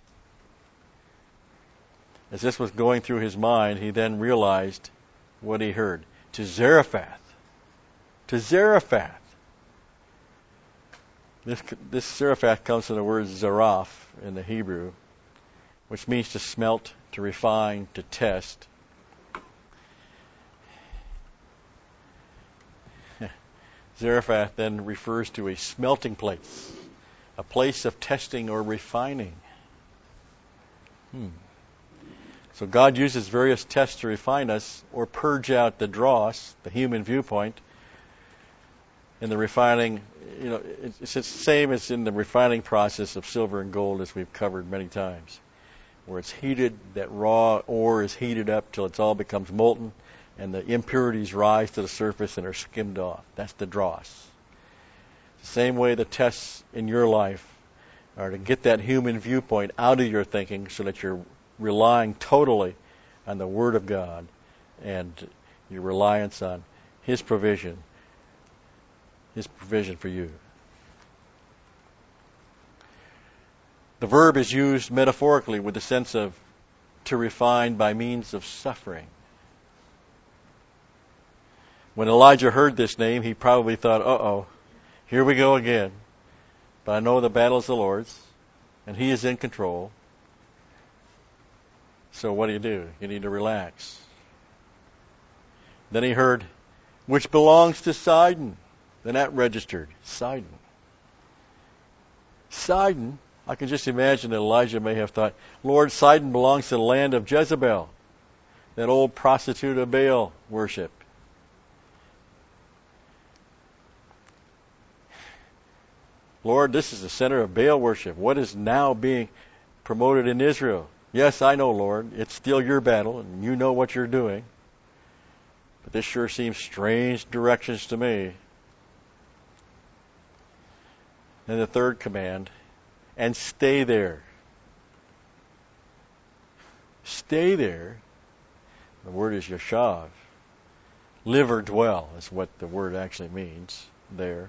As this was going through his mind, he then realized what he heard. To Zarephath. To Zarephath. This, this Zarephath comes from the word zaraph in the Hebrew, which means to smelt, to refine, to test. Zarephath then refers to a smelting place, a place of testing or refining. Hmm. So God uses various tests to refine us or purge out the dross, the human viewpoint. In the refining, you know, it's the same as in the refining process of silver and gold, as we've covered many times, where it's heated, that raw ore is heated up till it all becomes molten, and the impurities rise to the surface and are skimmed off. That's the dross. The same way the tests in your life are to get that human viewpoint out of your thinking so that you're relying totally on the Word of God and your reliance on His provision, His provision for you. The verb is used metaphorically with the sense of to refine by means of suffering. When Elijah heard this name, he probably thought, uh-oh, here we go again. But I know the battle is the Lord's, and He is in control. So what do you do? You need to relax. Then he heard, which belongs to Sidon. Then that registered, Sidon. Sidon, I can just imagine that Elijah may have thought, Lord, Sidon belongs to the land of Jezebel, that old prostitute of Baal worship. Lord, this is the center of Baal worship. What is now being promoted in Israel? Yes, I know, Lord. It's still your battle, and you know what you're doing. But this sure seems strange directions to me. And the third command, and stay there. Stay there. The word is yashav. Live or dwell is what the word actually means there.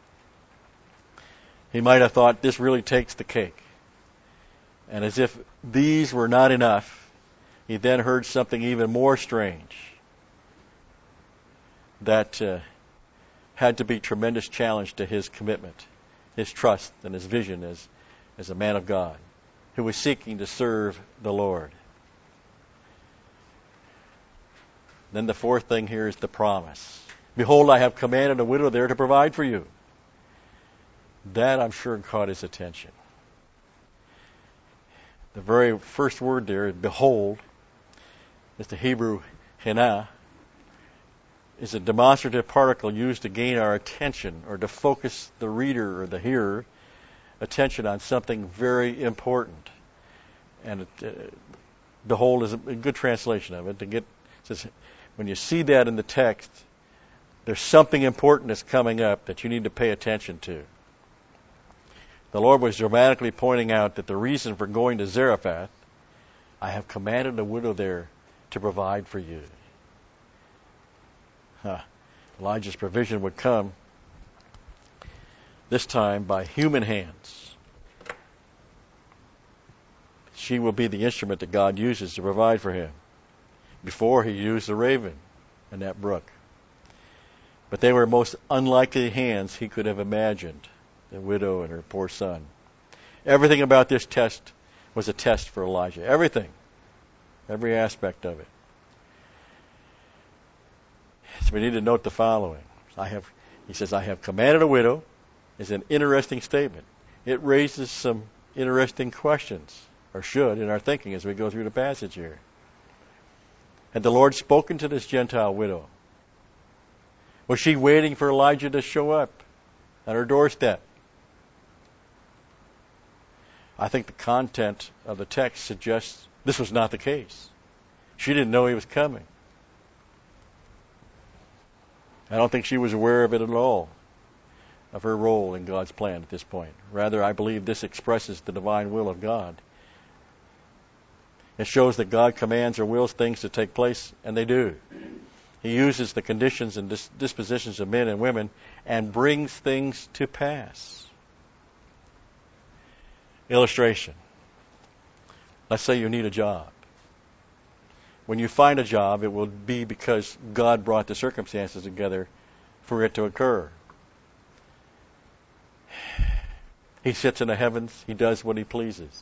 He might have thought this really takes the cake. And as if these were not enough, he then heard something even more strange that uh, had to be tremendous challenge to his commitment, his trust, and his vision as, as a man of God who was seeking to serve the Lord. Then the fourth thing here is the promise. Behold, I have commanded a widow there to provide for you. That, I'm sure, caught his attention. The very first word there, behold, is the Hebrew henah, is a demonstrative particle used to gain our attention or to focus the reader or the hearer attention on something very important. And it, uh, behold is a, a good translation of it. To get it says, when you see that in the text, there's something important that's coming up that you need to pay attention to. The Lord was dramatically pointing out that the reason for going to Zarephath, I have commanded a widow there to provide for you. Huh. Elijah's provision would come, this time by human hands. She will be the instrument that God uses to provide for him. Before, he used the raven in that brook. But they were most unlikely hands he could have imagined, the widow and her poor son. Everything about this test was a test for Elijah. Everything. Every aspect of it. So we need to note the following. I have, he says, I have commanded a widow is an interesting statement. It raises some interesting questions, or should, in our thinking as we go through the passage here. Had the Lord spoken to this Gentile widow? Was she waiting for Elijah to show up at her doorstep? I think the content of the text suggests this was not the case. She didn't know he was coming. I don't think she was aware of it at all, of her role in God's plan at this point. Rather, I believe this expresses the divine will of God. It shows that God commands or wills things to take place, and they do. He uses the conditions and dis- dispositions of men and women and brings things to pass. Illustration. Let's say you need a job. When you find a job, it will be because God brought the circumstances together for it to occur. He sits in the heavens. He does what he pleases.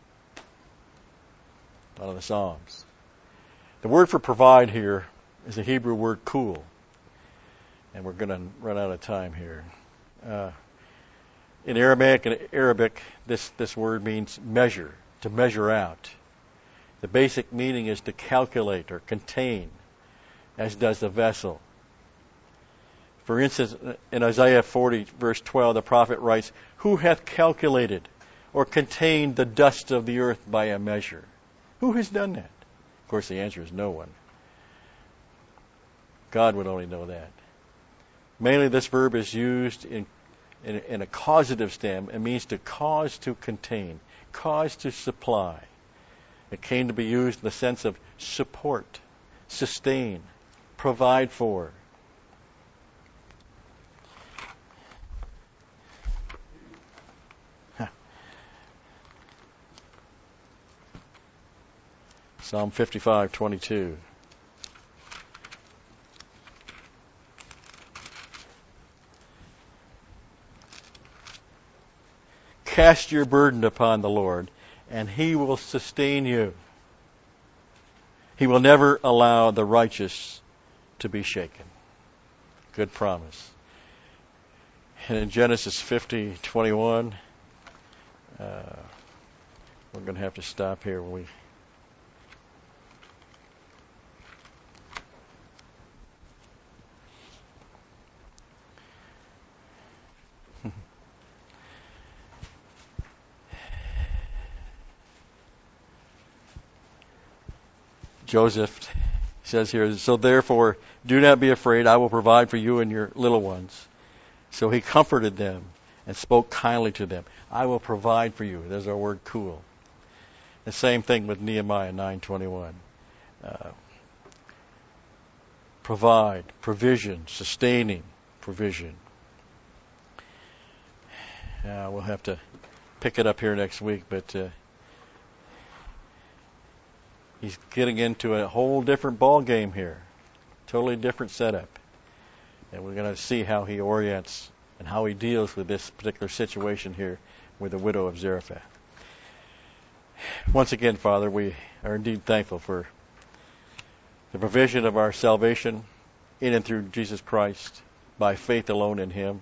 One of the Psalms. The word for provide here is the Hebrew word kul. And we're going to run out of time here. Uh, in Aramaic and Arabic, this, this word means measure, to measure out. The basic meaning is to calculate or contain, as does the vessel. For instance, in Isaiah forty, verse twelve, the prophet writes, who hath calculated or contained the dust of the earth by a measure? Who has done that? Of course, the answer is no one. God would only know that. Mainly, this verb is used in, in, in a causative stem. It means to cause to contain, cause to supply. It came to be used in the sense of support, sustain, provide for. Huh. Psalm fifty-five twenty-two. Cast your burden upon the Lord, and he will sustain you. He will never allow the righteous to be shaken. Good promise. And in Genesis fifty twenty-one, uh, we're going to have to stop here when we Joseph says here, so therefore, do not be afraid. I will provide for you and your little ones. So he comforted them and spoke kindly to them. I will provide for you. There's our word kul. The same thing with Nehemiah nine twenty-one. Uh, provide, provision, sustaining provision. Uh, we'll have to pick it up here next week, but uh, he's getting into a whole different ball game here. Totally different setup. And we're going to see how he orients and how he deals with this particular situation here with the widow of Zarephath. Once again, Father, we are indeed thankful for the provision of our salvation, in and through Jesus Christ, by faith alone in Him.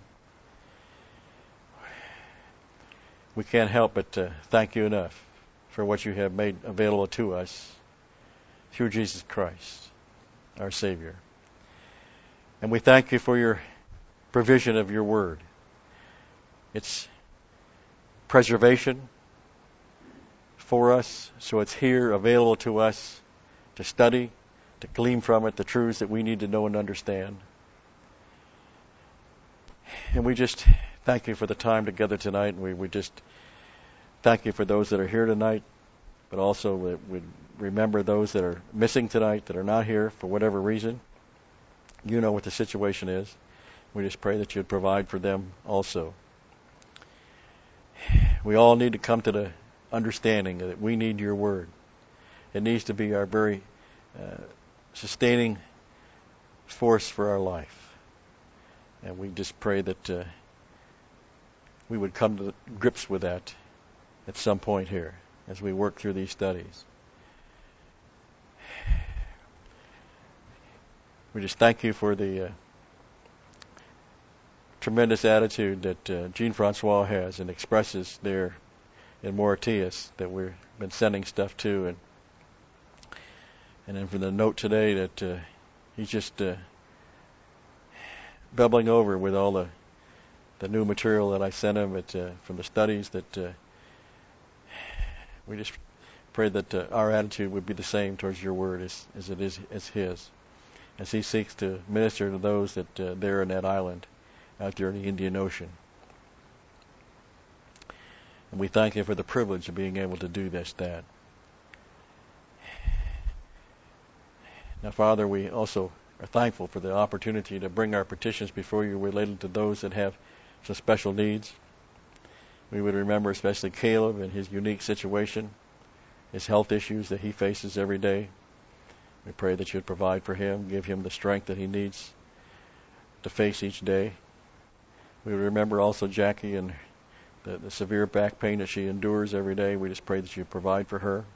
We can't help but uh, thank you enough for what you have made available to us through Jesus Christ, our Savior. And we thank you for your provision of your word. It's preservation for us, so it's here available to us to study, to glean from it the truths that we need to know and understand. And we just thank you for the time together tonight, and we, we just thank you for those that are here tonight, but also we, we remember those that are missing tonight, that are not here for whatever reason. You know what the situation is. We just pray that you'd provide for them also. We all need to come to the understanding that we need your word. It needs to be our very uh, sustaining force for our life. And we just pray that uh, we would come to grips with that at some point here as we work through these studies. We just thank you for the uh, tremendous attitude that uh, Jean-Francois has and expresses there in Mauritius that we've been sending stuff to. And and then for the note today that uh, he's just uh, bubbling over with all the the new material that I sent him at, uh, from the studies, that uh, we just pray that uh, our attitude would be the same towards your word as, as it is as his, as he seeks to minister to those that uh, there in that island out there in the Indian Ocean. And we thank you for the privilege of being able to do this, that. Now, Father, we also are thankful for the opportunity to bring our petitions before you related to those that have some special needs. We would remember especially Caleb and his unique situation, his health issues that he faces every day. We pray that you'd provide for him, give him the strength that he needs to face each day. We remember also Jackie and the, the severe back pain that she endures every day. We just pray that you provide for her.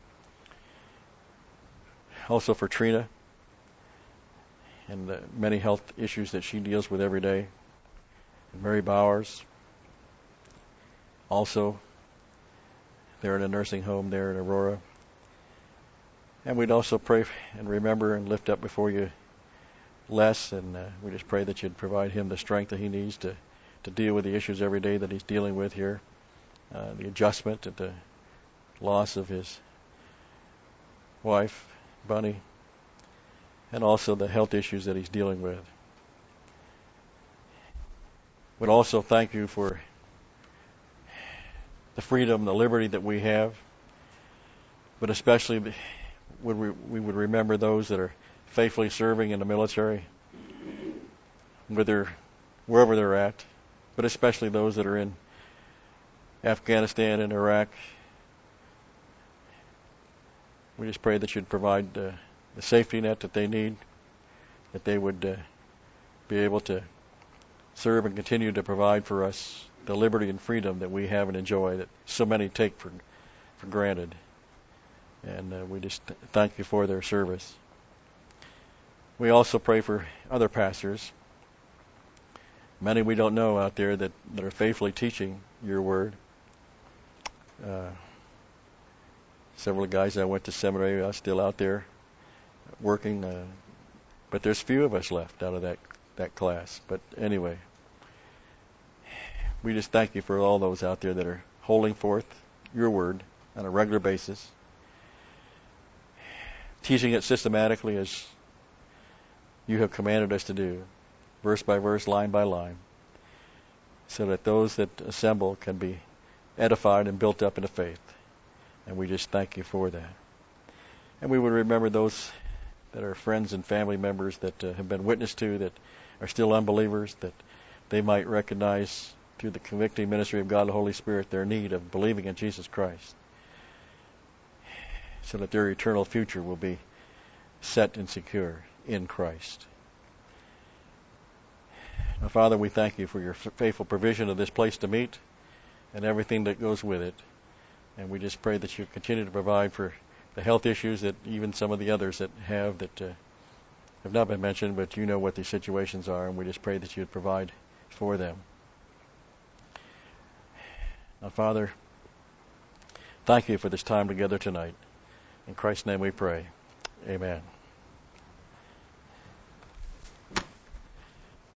Also for Trina and the many health issues that she deals with every day. And Mary Bowers, also they're in a nursing home there in Aurora. And we'd also pray and remember and lift up before you Les, and uh, we just pray that you'd provide him the strength that he needs to, to deal with the issues every day that he's dealing with here. Uh, the adjustment and the loss of his wife, Bunny, and also the health issues that he's dealing with. We'd also thank you for the freedom, the liberty that we have, but especially the, would we, we would remember those that are faithfully serving in the military, whether wherever they're at, but especially those that are in Afghanistan and Iraq. We just pray that you'd provide uh, the safety net that they need, that they would uh, be able to serve and continue to provide for us the liberty and freedom that we have and enjoy that so many take for for granted. And uh, we just thank you for their service. We also pray for other pastors, many we don't know out there that, that are faithfully teaching your word. Uh, several guys I went to seminary are still out there working, uh, but there's few of us left out of that, that class. But anyway, we just thank you for all those out there that are holding forth your word on a regular basis, teaching it systematically as you have commanded us to do, verse by verse, line by line, so that those that assemble can be edified and built up into faith. And we just thank you for that. And we would remember those that are friends and family members that uh, have been witnessed to, that are still unbelievers, that they might recognize through the convicting ministry of God the Holy Spirit their need of believing in Jesus Christ, so that their eternal future will be set and secure in Christ. Now, Father, we thank you for your faithful provision of this place to meet and everything that goes with it. And we just pray that you continue to provide for the health issues that even some of the others that have, that uh, have not been mentioned, but you know what these situations are, and we just pray that you would provide for them. Now, Father, thank you for this time together tonight. In Christ's name we pray. Amen.